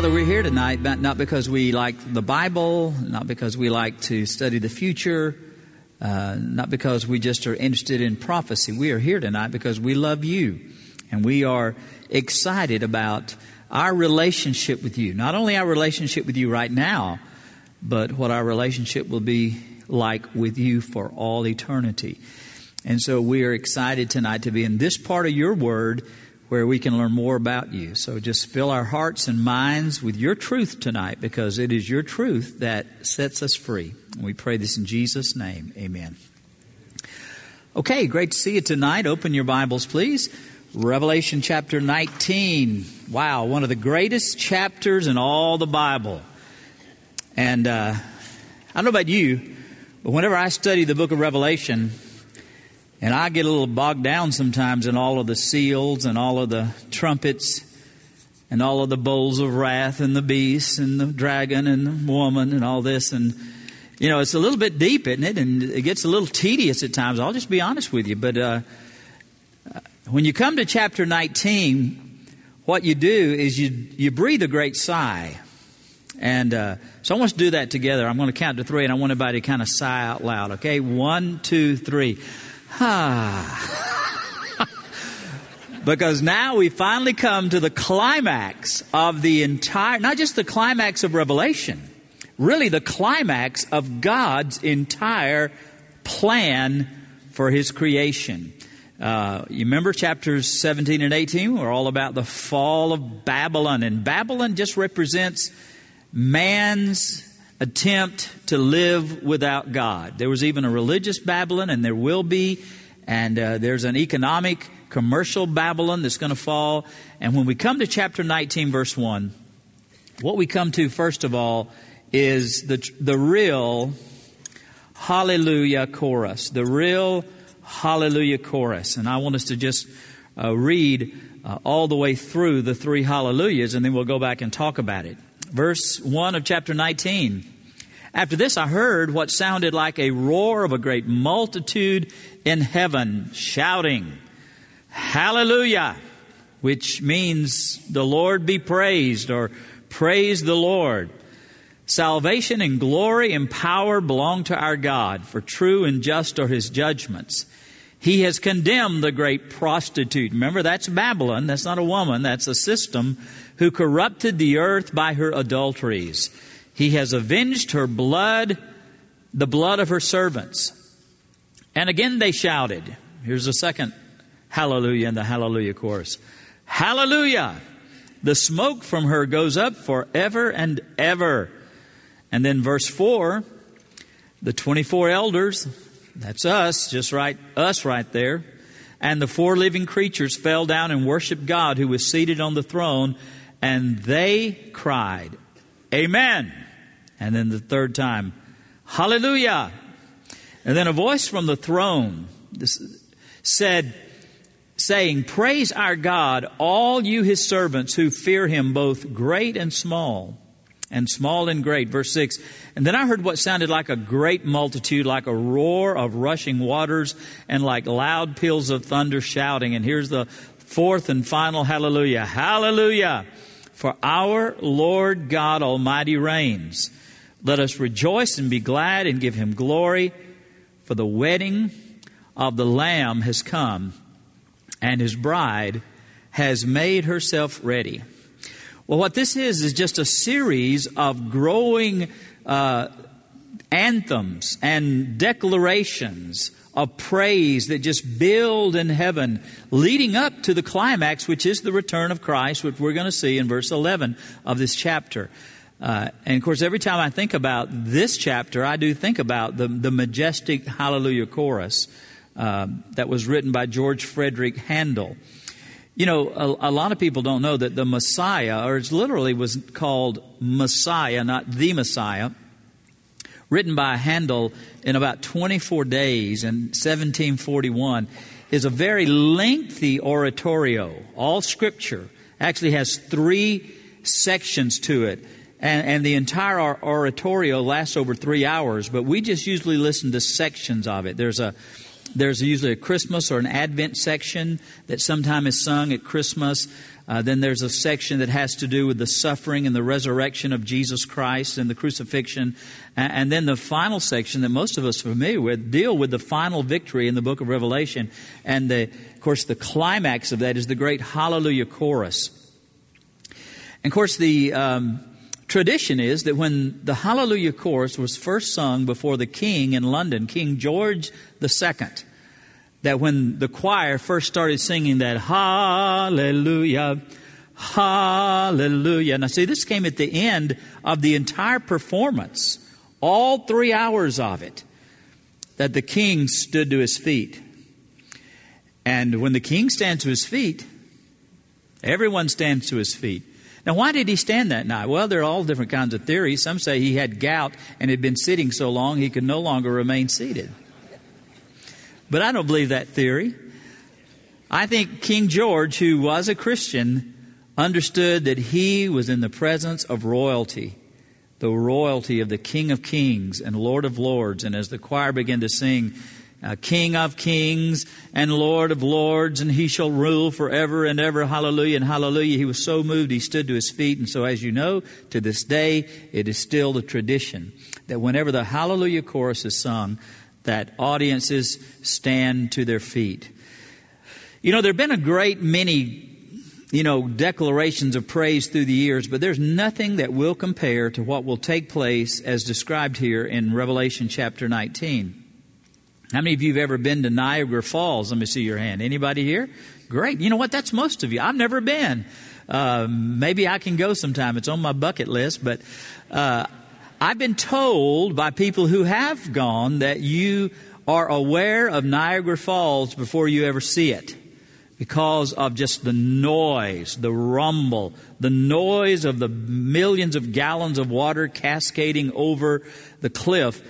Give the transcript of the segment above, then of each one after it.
So we're here tonight, not because we like the Bible, not because we like to study the future, not because we just are interested in prophecy. We are here tonight because we love you, and we are excited about our relationship with you. Not only our relationship with you right now, but what our relationship will be like with you for all eternity. And so we are excited tonight to be in this part of your Word where we can learn more about you. So just fill our hearts and minds with your truth tonight, because it is your truth that sets us free. And we pray this in Jesus' name. Amen. Okay, great to see you tonight. Open your Bibles, please. Revelation chapter 19. Wow, one of the greatest chapters in all the Bible. And I don't know about you, but whenever I study the book of Revelation, and I get a little bogged down sometimes in all of the seals and all of the trumpets and all of the bowls of wrath and the beast and the dragon and the woman and all this. And, you know, it's a little bit deep, isn't it? And it gets a little tedious at times. I'll just be honest with you. But when you come to chapter 19, what you do is you breathe a great sigh. And so I want us to do that together. I'm going to count to 3, and I want everybody to kind of sigh out loud. Okay? 1, 2, 3. Because now we finally come to the climax of the entire, not just the climax of Revelation, really the climax of God's entire plan for His creation. You remember chapters 17 and 18 were all about the fall of Babylon. And Babylon just represents man's attempt to live without God. There was even a religious Babylon, and there will be. And there's an economic, commercial Babylon that's going to fall. And when we come to chapter 19, verse 1, what we come to first of all is the real hallelujah chorus. The real hallelujah chorus. And I want us to just read all the way through the 3 hallelujahs, and then we'll go back and talk about it. Verse 1 of chapter 19. After this I heard what sounded like a roar of a great multitude in heaven, shouting, Hallelujah, which means the Lord be praised, or praise the Lord. Salvation and glory and power belong to our God, for true and just are His judgments. He has condemned the great prostitute. Remember, that's Babylon. That's not a woman. That's a system who corrupted the earth by her adulteries. He has avenged her blood, the blood of her servants. And again they shouted. Here's the second hallelujah in the hallelujah chorus. Hallelujah! The smoke from her goes up forever and ever. And then verse 4, the 24 elders, that's us, just right, us right there. And the 4 living creatures fell down and worshiped God who was seated on the throne. And they cried, Amen. And then the third time, Hallelujah. And then a voice from the throne said, saying, Praise our God, all you His servants who fear Him, both great and small and great. Verse 6. And then I heard what sounded like a great multitude, like a roar of rushing waters, and like loud peals of thunder shouting. And here's the 4th and final hallelujah. Hallelujah! For our Lord God Almighty reigns. Let us rejoice and be glad and give Him glory, for the wedding of the Lamb has come, and His bride has made herself ready. Well, what this is just a series of growing anthems and declarations of praise that just build in heaven, leading up to the climax, which is the return of Christ, which we're going to see in verse 11 of this chapter. And of course, every time I think about this chapter, I do think about the majestic Hallelujah chorus that was written by George Frederick Handel. You know, a lot of people don't know that the Messiah, or it literally was called Messiah, not the Messiah, written by Handel in about 24 days in 1741, is a very lengthy oratorio. All Scripture actually has 3 sections to it. And the entire oratorio lasts over 3 hours, but we just usually listen to sections of it. There's a There's usually a Christmas or an Advent section that sometimes is sung at Christmas. Then there's a section that has to do with the suffering and the resurrection of Jesus Christ and the crucifixion. And then the final section that most of us are familiar with deal with the final victory in the book of Revelation. And of course, the climax of that is the great Hallelujah chorus. And of course, the tradition is that when the Hallelujah chorus was first sung before the king in London, King George II, that when the choir first started singing that Hallelujah, Hallelujah. Now see, this came at the end of the entire performance, all 3 hours of it, that the king stood to his feet. And when the king stands to his feet, everyone stands to his feet. Now, why did he stand that night? Well, there are all different kinds of theories. Some say he had gout and had been sitting so long he could no longer remain seated. But I don't believe that theory. I think King George, who was a Christian, understood that he was in the presence of royalty, the royalty of the King of Kings and Lord of Lords. And as the choir began to sing, King of Kings and Lord of Lords, and He shall rule forever and ever. Hallelujah and hallelujah. He was so moved, he stood to his feet. And so, as you know, to this day, it is still the tradition that whenever the Hallelujah chorus is sung, that audiences stand to their feet. You know, there have been a great many, declarations of praise through the years, but there's nothing that will compare to what will take place as described here in Revelation chapter 19. How many of you have ever been to Niagara Falls? Let me see your hand. Anybody here? Great. You know what? That's most of you. I've never been. Maybe I can go sometime. It's on my bucket list. But I've been told by people who have gone that you are aware of Niagara Falls before you ever see it, because of just the noise, the rumble, the noise of the millions of gallons of water cascading over the cliff.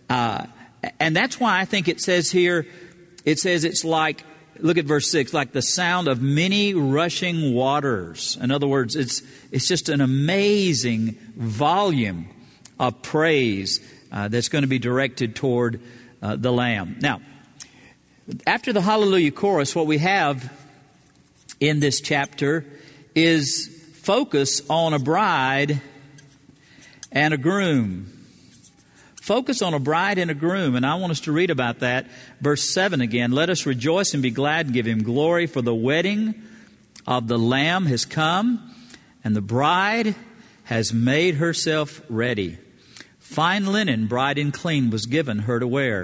And that's why I think it says here, it's like, look at verse 6, like the sound of many rushing waters. In other words, it's just an amazing volume of praise that's going to be directed toward the Lamb. Now, after the Hallelujah chorus, what we have in this chapter is focus on a bride and a groom. Focus on a bride and a groom. And I want us to read about that. Verse 7 again. Let us rejoice and be glad and give Him glory, for the wedding of the Lamb has come, and the bride has made herself ready. Fine linen, bright and clean, was given her to wear.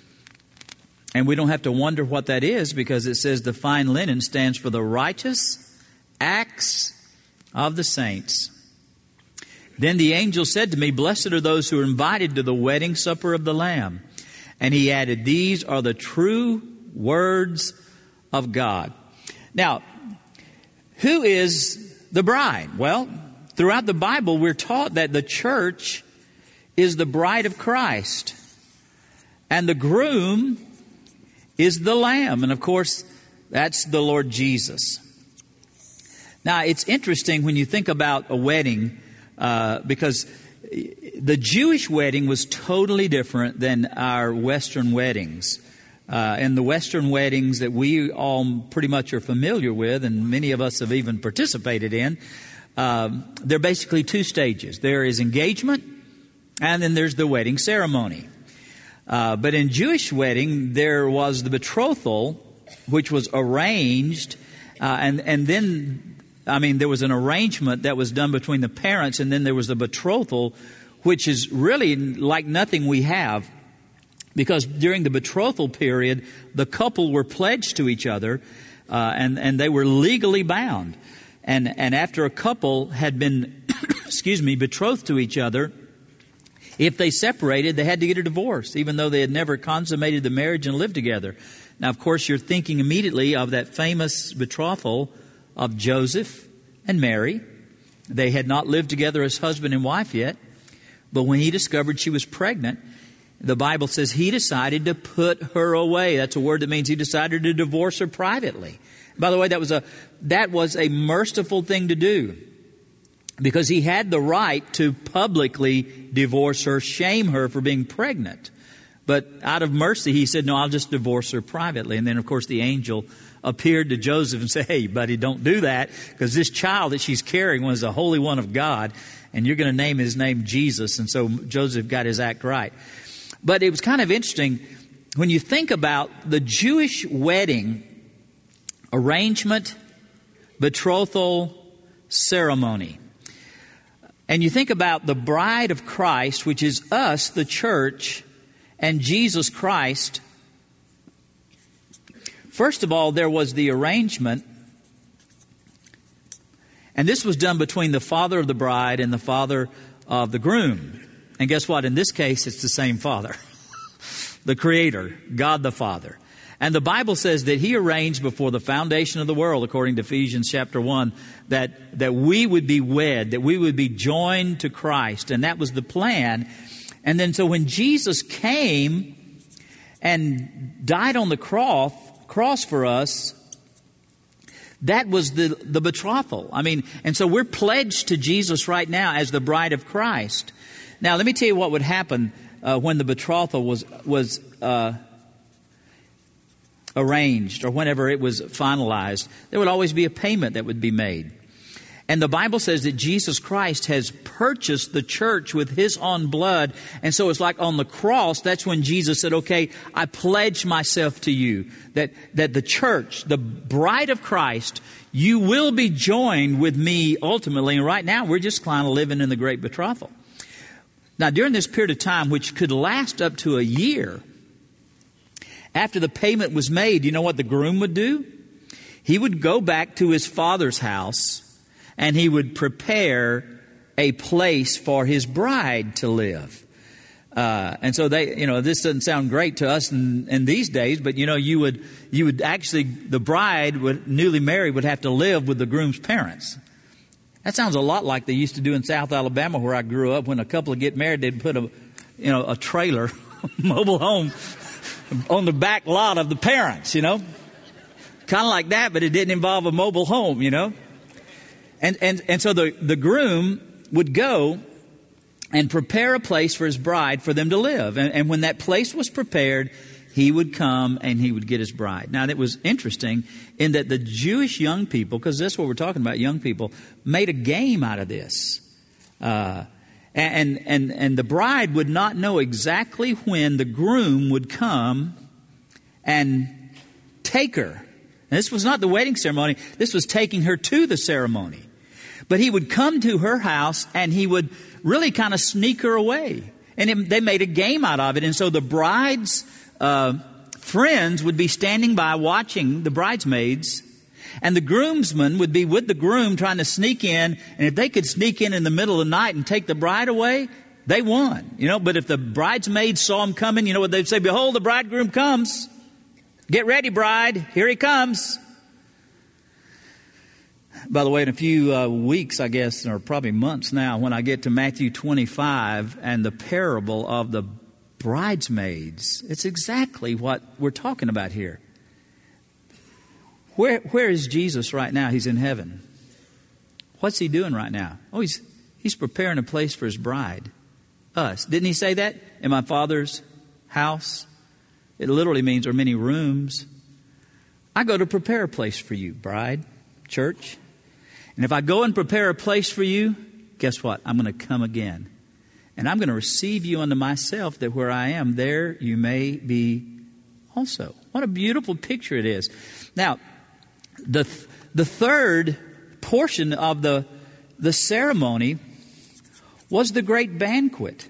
And we don't have to wonder what that is, because it says the fine linen stands for the righteous acts of the saints. Then the angel said to me, blessed are those who are invited to the wedding supper of the Lamb. And he added, these are the true words of God. Now, who is the bride? Well, throughout the Bible, we're taught that the church is the bride of Christ, and the groom is the Lamb. And of course, that's the Lord Jesus. Now, it's interesting when you think about a wedding, because the Jewish wedding was totally different than our Western weddings. And the Western weddings that we all pretty much are familiar with, and many of us have even participated in, they're basically two stages. There is engagement, and then there's the wedding ceremony. But in Jewish wedding, there was the betrothal, which was arranged, and then there was an arrangement that was done between the parents, and then there was the betrothal, which is really like nothing we have, because during the betrothal period, the couple were pledged to each other, and they were legally bound. And after a couple had been, betrothed to each other, if they separated, they had to get a divorce, even though they had never consummated the marriage and lived together. Now, of course, you're thinking immediately of that famous betrothal of Joseph and Mary. They had not lived together as husband and wife yet, but when he discovered she was pregnant, the Bible says he decided to put her away. That's a word that means he decided to divorce her privately. By the way, that was a merciful thing to do, because he had the right to publicly divorce her, shame her for being pregnant. But out of mercy, he said, no, I'll just divorce her privately. And then, of course, the angel appeared to Joseph and said, hey, buddy, don't do that, because this child that she's carrying was the Holy One of God, and you're going to name his name Jesus. And so Joseph got his act right. But it was kind of interesting when you think about the Jewish wedding arrangement, betrothal, ceremony. And you think about the bride of Christ, which is us, the church, and Jesus Christ. First of all, there was the arrangement, and this was done between the father of the bride and the father of the groom. And guess what? In this case, it's the same Father, the Creator, God the Father. And the Bible says that He arranged before the foundation of the world, according to Ephesians chapter 1, that we would be wed, that we would be joined to Christ. And that was the plan. And then so when Jesus came and died on the cross for us, that was the betrothal. I mean, and so we're pledged to Jesus right now as the bride of Christ. Now, let me tell you what would happen when the betrothal was arranged, or whenever it was finalized. There would always be a payment that would be made. And the Bible says that Jesus Christ has purchased the church with His own blood. And so it's like on the cross, that's when Jesus said, okay, I pledge myself to you that the church, the bride of Christ, you will be joined with me ultimately. And right now we're just kind of living in the great betrothal. Now, during this period of time, which could last up to a year, after the payment was made, you know what the groom would do? He would go back to his father's house and he would prepare a place for his bride to live. And so this doesn't sound great to us in these days, but you would actually, the bride newly married would have to live with the groom's parents. That sounds a lot like they used to do in South Alabama, where I grew up. When a couple would get married, they'd put a trailer, mobile home, on the back lot of the parents, Kind of like that, but it didn't involve a mobile home, And so the groom would go and prepare a place for his bride for them to live. And when that place was prepared, he would come and he would get his bride. Now, it was interesting in that the Jewish young people, because that's what we're talking about, young people, made a game out of this. And the bride would not know exactly when the groom would come and take her. And this was not the wedding ceremony. This was taking her to the ceremony. But he would come to her house and he would really kind of sneak her away. And they made a game out of it. And so the bride's friends would be standing by watching the bridesmaids, and the groomsmen would be with the groom trying to sneak in. And if they could sneak in the middle of the night and take the bride away, they won. But if the bridesmaids saw him coming, you know what they'd say? Behold, the bridegroom comes. Get ready, bride. Here he comes. By the way, in a few weeks, I guess, or probably months now, when I get to Matthew 25 and the parable of the bridesmaids, it's exactly what we're talking about here. Where is Jesus right now? He's in heaven. What's He doing right now? Oh, he's preparing a place for His bride, us. Didn't He say that? In my Father's house? It literally means there are many rooms. I go to prepare a place for you, bride, church. And if I go and prepare a place for you, guess what? I'm going to come again. And I'm going to receive you unto myself, that where I am, there you may be also. What a beautiful picture it is. Now, the third portion of the ceremony was the great banquet.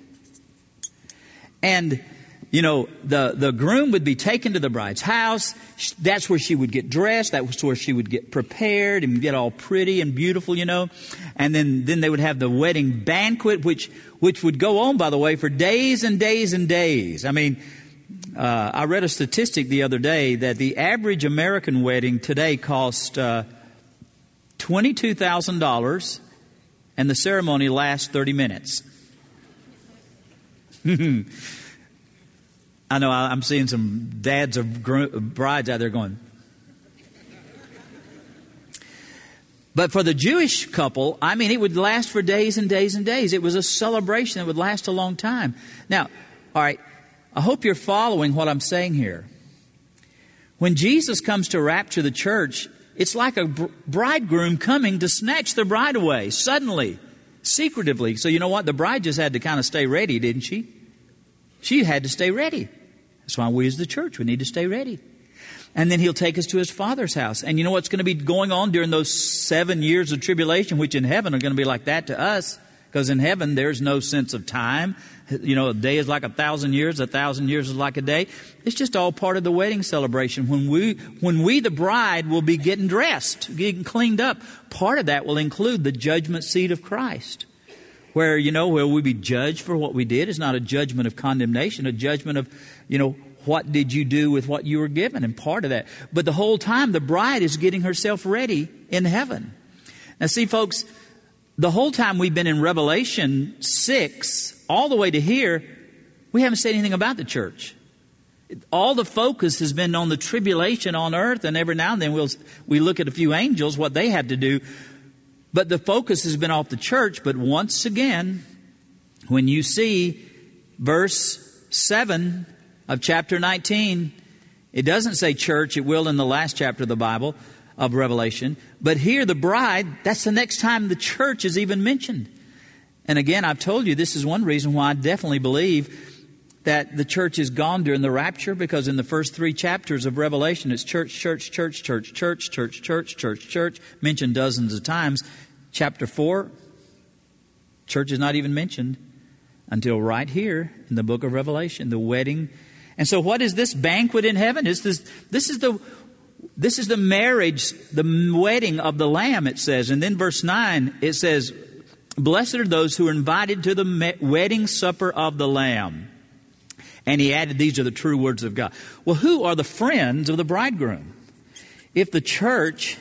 And, the groom would be taken to the bride's house. That's where she would get dressed. That was where she would get prepared and get all pretty and beautiful, And then they would have the wedding banquet, which would go on, by the way, for days and days and days. I mean, I read a statistic the other day that the average American wedding today costs $22,000, and the ceremony lasts 30 minutes. I know I'm seeing some dads of brides out there going. But for the Jewish couple, it would last for days and days and days. It was a celebration that would last a long time. Now, all right, I hope you're following what I'm saying here. When Jesus comes to rapture the church, it's like a bridegroom coming to snatch the bride away, suddenly, secretively. So you know what? The bride just had to kind of stay ready, didn't she? She had to stay ready. That's why we as the church, we need to stay ready. And then He'll take us to His Father's house. And you know what's going to be going on during those 7 years of tribulation, which in heaven are going to be like that to us? Because in heaven, there's no sense of time. You know, a day is like 1,000 years. 1,000 years is like a day. It's just all part of the wedding celebration. When we, the bride, will be getting dressed, getting cleaned up, part of that will include the judgment seat of Christ. Where we'll be judged for what we did. It's not a judgment of condemnation, a judgment of, what did you do with what you were given? And part of that. But the whole time, the bride is getting herself ready in heaven. Now see, folks, the whole time we've been in Revelation 6, all the way to here, we haven't said anything about the church. All the focus has been on the tribulation on earth, and every now and then we look at a few angels, what they have to do. But the focus has been off the church. But once again, when you see verse 7 of chapter 19, it doesn't say church. It will in the last chapter of the Bible, of Revelation. But here the bride, that's the next time the church is even mentioned. And again, I've told you this is one reason why I definitely believe that the church is gone during the rapture, because in the first 3 chapters of Revelation, it's church, church, church, church, church, church, church, church, church, mentioned dozens of times. Chapter 4, church is not even mentioned until right here in the book of Revelation, the wedding. And so what is this banquet in heaven? This is the marriage, the wedding of the Lamb, it says. And then verse 9, it says, blessed are those who are invited to the wedding supper of the Lamb. And he added, these are the true words of God. Well, who are the friends of the bridegroom? If the church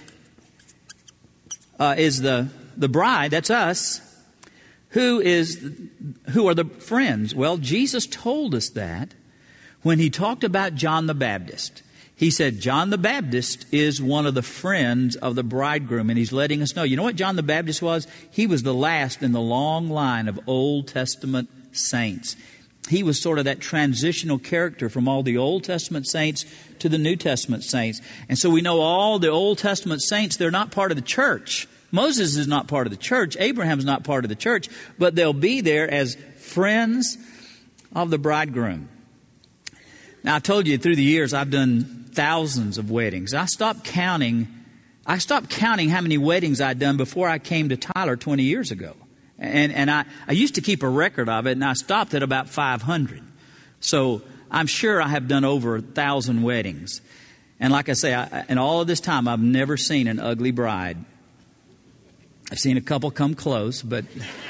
is the bride, that's us, who are the friends? Well, Jesus told us that when He talked about John the Baptist. He said John the Baptist is one of the friends of the bridegroom, and He's letting us know. You know what John the Baptist was? He was the last in the long line of Old Testament saints. He was sort of that transitional character from all the Old Testament saints to the New Testament saints. And so we know all the Old Testament saints, they're not part of the church. Moses is not part of the church. Abraham's not part of the church. But they'll be there as friends of the bridegroom. Now, I told you through the years I've done thousands of weddings. I stopped counting how many weddings I'd done before I came to Tyler 20 years ago. And I used to keep a record of it, and I stopped at about 500. So I'm sure I have done over 1,000 weddings. And like I say, in all of this time, I've never seen an ugly bride. I've seen a couple come close, but...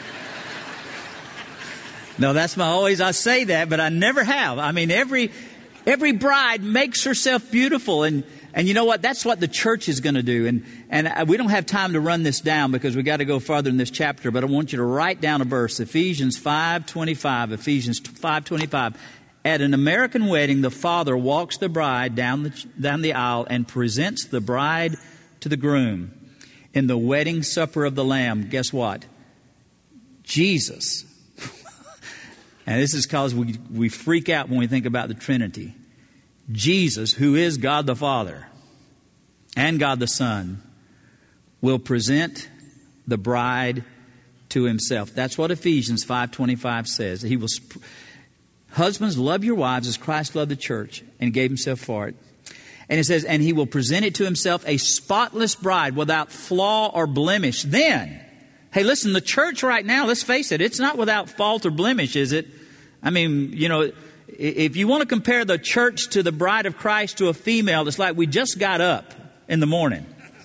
No, that's I say that, but I never have. I mean, every bride makes herself beautiful, and you know what? That's what the church is going to do. And we don't have time to run this down because we got to go farther in this chapter. But I want you to write down a verse, Ephesians 5:25. Ephesians 5:25. At an American wedding, the father walks the bride down the aisle and presents the bride to the groom. In the wedding supper of the Lamb, guess what? Jesus. And this is because we freak out when we think about the Trinity. Jesus, who is God the Father and God the Son, will present the bride to Himself. That's what Ephesians 5:25 says. Husbands, love your wives as Christ loved the church and gave Himself for it. And it says, and He will present it to Himself a spotless bride without flaw or blemish. Then, hey, listen, the church right now, let's face it, it's not without fault or blemish, is it? I mean, if you want to compare the church to the bride of Christ to a female, it's like we just got up in the morning.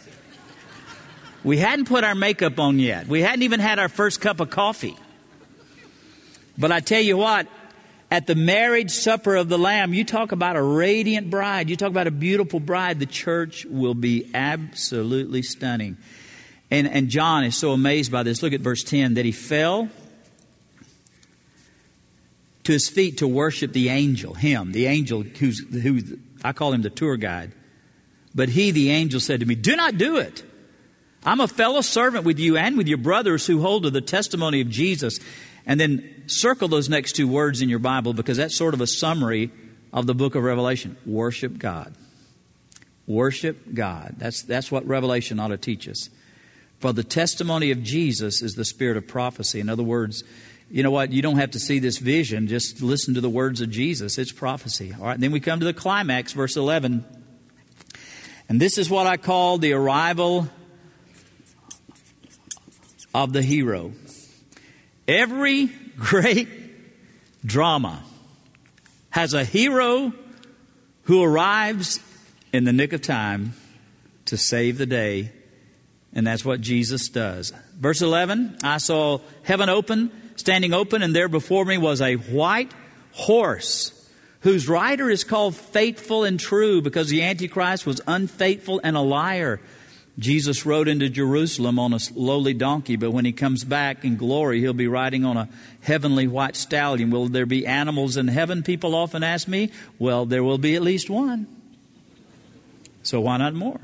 We hadn't put our makeup on yet. We hadn't even had our first cup of coffee. But I tell you what, at the marriage supper of the Lamb, you talk about a radiant bride. You talk about a beautiful bride. The church will be absolutely stunning. And John is so amazed by this. Look at verse 10, that he fell to his feet to worship the angel, the angel who I call him the tour guide. But he, the angel, said to me, do not do it. I'm a fellow servant with you and with your brothers who hold to the testimony of Jesus. And then circle those next two words in your Bible, because that's sort of a summary of the book of Revelation. Worship God. Worship God. That's what Revelation ought to teach us. For the testimony of Jesus is the spirit of prophecy. In other words, you know what? You don't have to see this vision. Just listen to the words of Jesus. It's prophecy. All right. And then we come to the climax, verse 11. And this is what I call the arrival of the hero. Every great drama has a hero who arrives in the nick of time to save the day. And that's what Jesus does. Verse 11, I saw heaven open, standing open, and there before me was a white horse, whose rider is called Faithful and True, because the Antichrist was unfaithful and a liar. Jesus rode into Jerusalem on a lowly donkey, but when he comes back in glory, he'll be riding on a heavenly white stallion. Will there be animals in heaven? People often ask me. Well, there will be at least one. So why not more?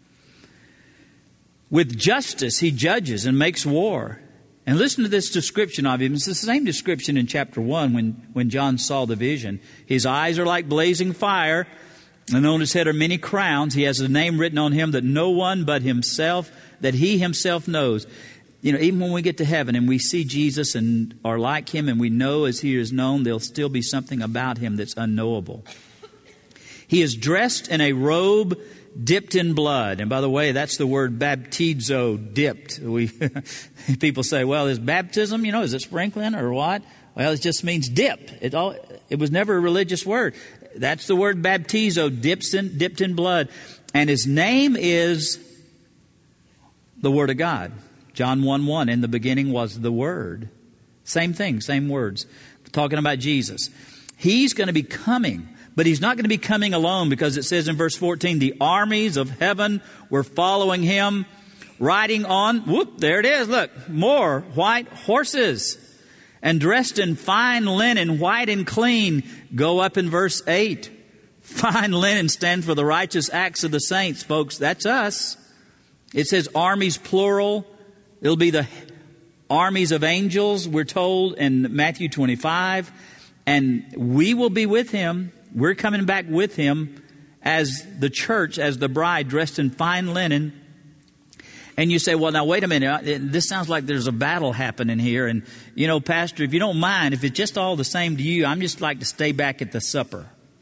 With justice he judges and makes war. And listen to this description of him. It's the same description in chapter 1 when John saw the vision. His eyes are like blazing fire, and on his head are many crowns. He has a name written on him that no one but himself, that he himself knows. You know, even when we get to heaven and we see Jesus and are like him and we know as he is known, there'll still be something about him that's unknowable. He is dressed in a robe dipped in blood. And by the way, that's the word baptizo, dipped. People say, well, is baptism, is it sprinkling or what? Well, it just means dip. It was never a religious word. That's the word baptizo, dipped in blood. And his name is the Word of God. John 1:1, in the beginning was the Word. Same thing, same words. Talking about Jesus. He's going to be coming. But he's not going to be coming alone, because it says in verse 14, the armies of heaven were following him, riding on, there it is, look, more white horses, and dressed in fine linen, white and clean. Go up in verse 8. Fine linen stands for the righteous acts of the saints, folks. That's us. It says armies plural. It'll be the armies of angels, we're told in Matthew 25. And we will be with him. We're coming back with him as the church, as the bride, dressed in fine linen. And you say, well, now, wait a minute. This sounds like there's a battle happening here. And, Pastor, if you don't mind, if it's just all the same to you, I'm just like to stay back at the supper.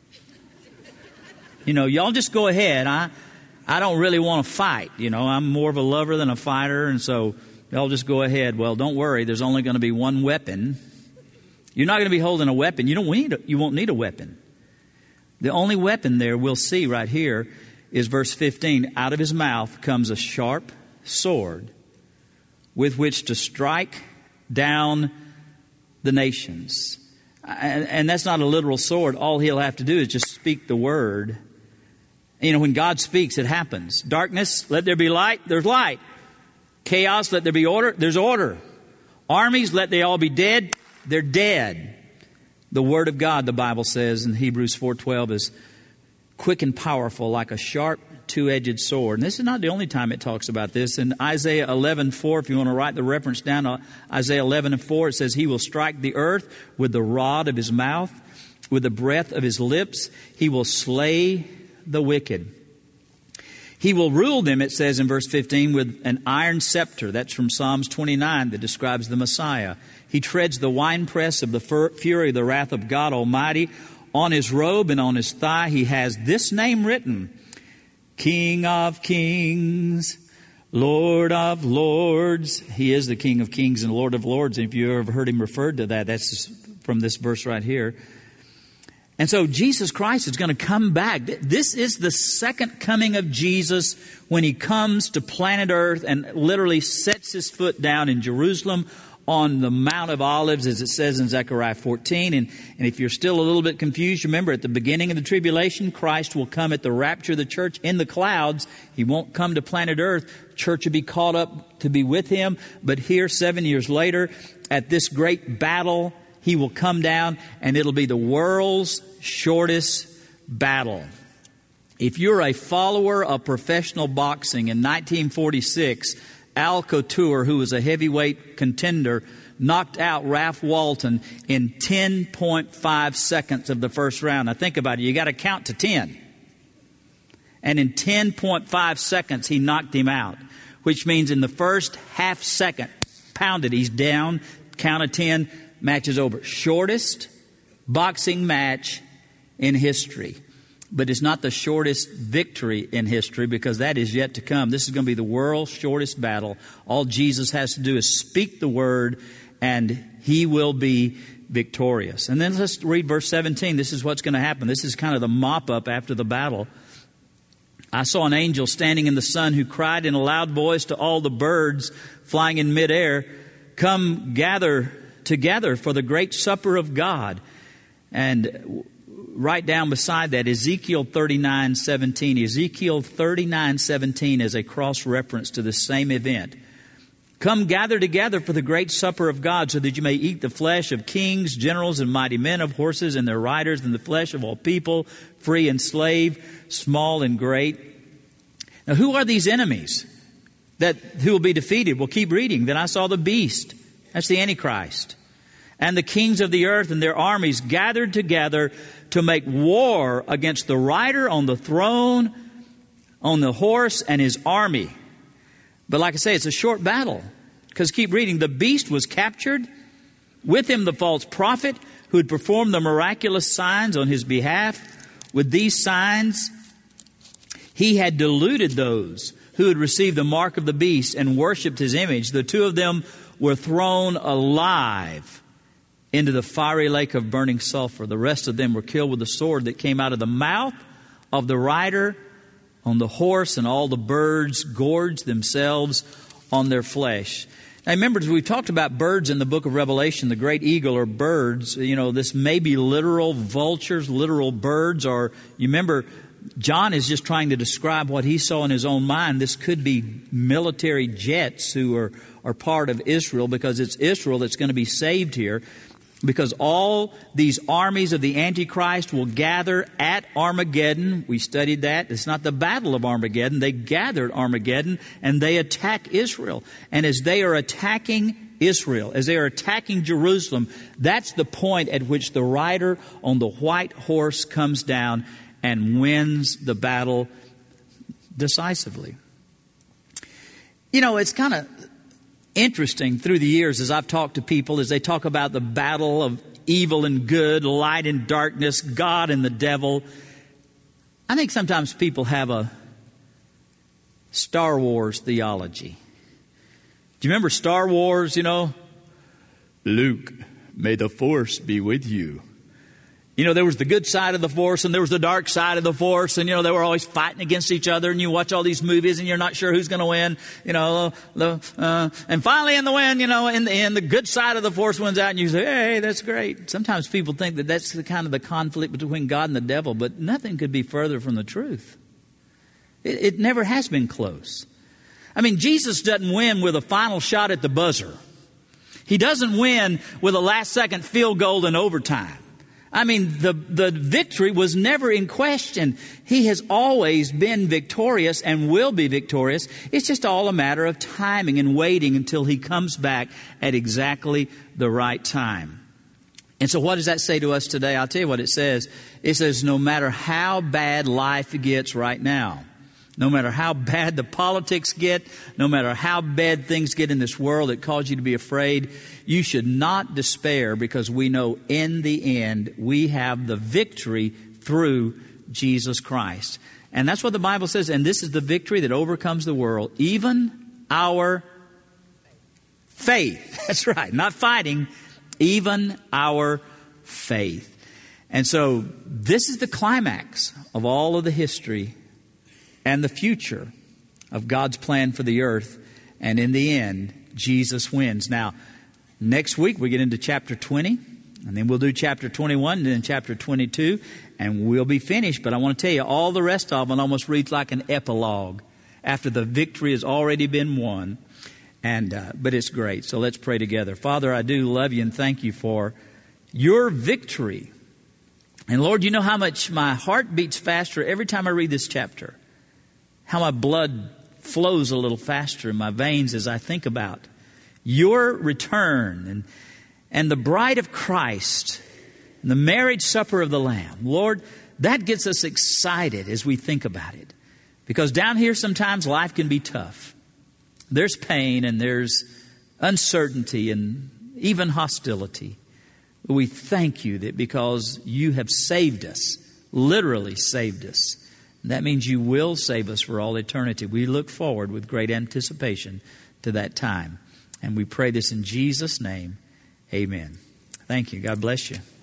Y'all just go ahead. I don't really want to fight. I'm more of a lover than a fighter. And so y'all just go ahead. Well, don't worry. There's only going to be one weapon. You're not going to be holding a weapon. You won't need a weapon. The only weapon there we'll see right here is verse 15. Out of his mouth comes a sharp sword with which to strike down the nations. And that's not a literal sword. All he'll have to do is just speak the word. When God speaks, it happens. Darkness, let there be light. There's light. Chaos, let there be order. There's order. Armies, let they all be dead. They're dead. The Word of God, the Bible says in Hebrews 4:12, is quick and powerful like a sharp two-edged sword. And this is not the only time it talks about this. In Isaiah 11:4, if you want to write the reference down, Isaiah 11:4, it says, he will strike the earth with the rod of his mouth, with the breath of his lips. He will slay the wicked. He will rule them, it says in verse 15, with an iron scepter. That's from Psalms 29 that describes the Messiah. He treads the winepress of the fury of the wrath of God Almighty. On his robe and on his thigh he has this name written, King of Kings, Lord of Lords. He is the King of Kings and Lord of Lords. If you ever heard him referred to that, that's from this verse right here. And so Jesus Christ is going to come back. This is the second coming of Jesus, when he comes to planet Earth and literally sets his foot down in Jerusalem on the Mount of Olives, as it says in Zechariah 14. And if you're still a little bit confused, remember, at the beginning of the tribulation, Christ will come at the rapture of the church in the clouds. He won't come to planet Earth. Church will be caught up to be with him. But here, 7 years later, at this great battle, he will come down, and it'll be the world's shortest battle. If you're a follower of professional boxing in 1946, Al Couture, who was a heavyweight contender, knocked out Ralph Walton in 10.5 seconds of the first round. Now think about it. You got to count to 10. And in 10.5 seconds, he knocked him out, which means in the first half second, pounded, he's down, count of 10, match is over. Shortest boxing match in history. But it's not the shortest victory in history, because that is yet to come. This is going to be the world's shortest battle. All Jesus has to do is speak the word, and he will be victorious. And then let's read verse 17. This is what's going to happen. This is kind of the mop-up after the battle. I saw an angel standing in the sun who cried in a loud voice to all the birds flying in midair, "Come gather together for the great supper of God." And right down beside that, Ezekiel 39:17. Ezekiel 39:17 is a cross-reference to the same event. "Come gather together for the great supper of God, so that you may eat the flesh of kings, generals, and mighty men, of horses and their riders, and the flesh of all people, free and slave, small and great." Now, who are these enemies who will be defeated? Well, keep reading. "Then I saw the beast," that's the Antichrist, "and the kings of the earth and their armies gathered together to make war against the rider on the throne, on the horse, and his army." But like I say, it's a short battle, because keep reading. "The beast was captured, with him the false prophet who had performed the miraculous signs on his behalf. With these signs he had deluded those who had received the mark of the beast and worshipped his image. The two of them were thrown alive into the fiery lake of burning sulfur. The rest of them were killed with the sword that came out of the mouth of the rider on the horse, and all the birds gorged themselves on their flesh." Now remember, as we've talked about birds in the book of Revelation, the great eagle or birds, this may be literal vultures, literal birds, or you remember John is just trying to describe what he saw in his own mind. This could be military jets who are part of Israel, because it's Israel that's going to be saved here. Because all these armies of the Antichrist will gather at Armageddon. We studied that. It's not the battle of Armageddon. They gather at Armageddon and they attack Israel. And as they are attacking Israel, as they are attacking Jerusalem, that's the point at which the rider on the white horse comes down and wins the battle decisively. It's kind of interesting through the years as I've talked to people, as they talk about the battle of evil and good, light and darkness, God and the devil. I think sometimes people have a Star Wars theology. Do you remember Star Wars, Luke, may the Force be with you. There was the good side of the Force and there was the dark side of the Force, and, they were always fighting against each other, and you watch all these movies and you're not sure who's going to win, and finally in the end, in the end, the good side of the Force wins out, and you say, hey, that's great. Sometimes people think that that's the kind of the conflict between God and the devil, but nothing could be further from the truth. It never has been close. I mean, Jesus doesn't win with a final shot at the buzzer. He doesn't win with a last second field goal in overtime. I mean, the victory was never in question. He has always been victorious and will be victorious. It's just all a matter of timing and waiting until he comes back at exactly the right time. And so what does that say to us today? I'll tell you what it says. It says, no matter how bad life gets right now, no matter how bad the politics get, no matter how bad things get in this world that cause you to be afraid, you should not despair, because we know in the end we have the victory through Jesus Christ. And that's what the Bible says. And this is the victory that overcomes the world, even our faith. That's right. Not fighting, even our faith. And so this is the climax of all of the history and the future of God's plan for the earth. And in the end, Jesus wins. Now, next week we get into chapter 20, and then we'll do chapter 21 and then chapter 22, and we'll be finished. But I want to tell you, all the rest of them almost reads like an epilogue after the victory has already been won. But it's great. So let's pray together. Father, I do love you and thank you for your victory. And Lord, you know how much my heart beats faster every time I read this chapter. How my blood flows a little faster in my veins as I think about your return and the bride of Christ and the marriage supper of the Lamb. Lord, that gets us excited as we think about it. Because down here sometimes life can be tough. There's pain and there's uncertainty and even hostility. We thank you that because you have saved us, literally saved us, that means you will save us for all eternity. We look forward with great anticipation to that time. And we pray this in Jesus' name. Amen. Thank you. God bless you.